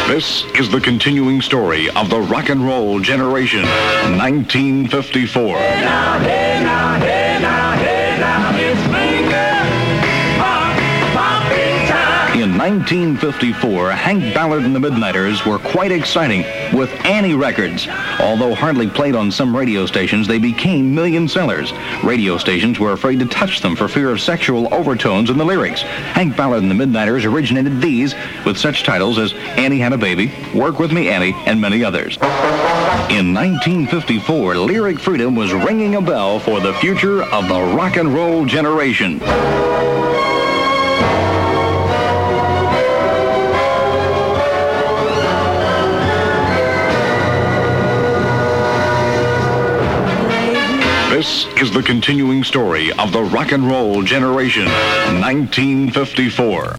This is the continuing story of the rock and roll generation, 1954. Hey now, hey now, hey now, hey now, it's finger popping time. In 1954, Hank Ballard and the Midnighters were quite exciting with Annie Records. Although hardly played on some radio stations, they became million sellers. Radio stations were afraid to touch them for fear of sexual overtones in the lyrics. Hank Ballard and the Midnighters originated these with such titles as Annie Had a Baby, Work With Me Annie, and many others. In 1954, lyric freedom was ringing a bell for the future of the rock and roll generation. This is the continuing story of the rock and roll generation, 1954.